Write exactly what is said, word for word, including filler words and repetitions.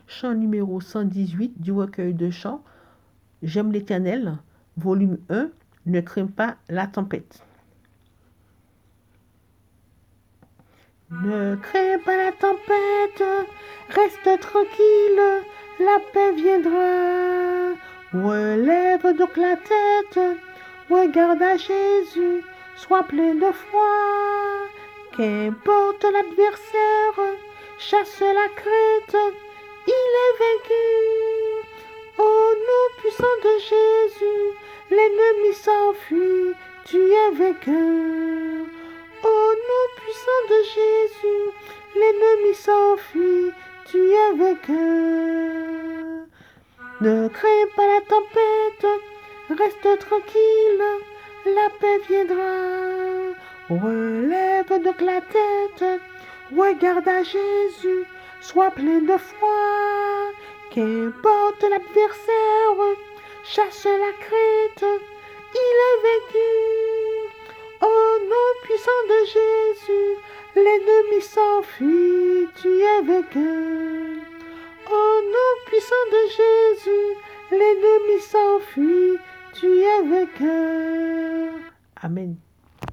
chant numéro cent dix-huit du recueil de chants J'aime l'Éternel, volume un, Ne crains pas la tempête. Ne crains pas la tempête, reste tranquille, la paix viendra. Relève donc la tête, regarde à Jésus, sois plein de foi. Qu'importe l'adversaire, chasse la crainte, il est vaincu. Au nom puissant de Jésus, l'ennemi s'enfuit, tu es vainqueur. Au nom puissant de Jésus, l'ennemi s'enfuit, tu es vainqueur. Ne crains pas la tempête, reste tranquille, la paix viendra. Relève donc la tête, regarde à Jésus, sois plein de foi. Qu'importe l'adversaire, chasse la crainte, il est vaincu. Au nom puissant de Jésus, l'ennemi s'enfuit, tu es vainqueur. Au nom puissant de Jésus, l'ennemi s'enfuit, tu es vainqueur. Amen.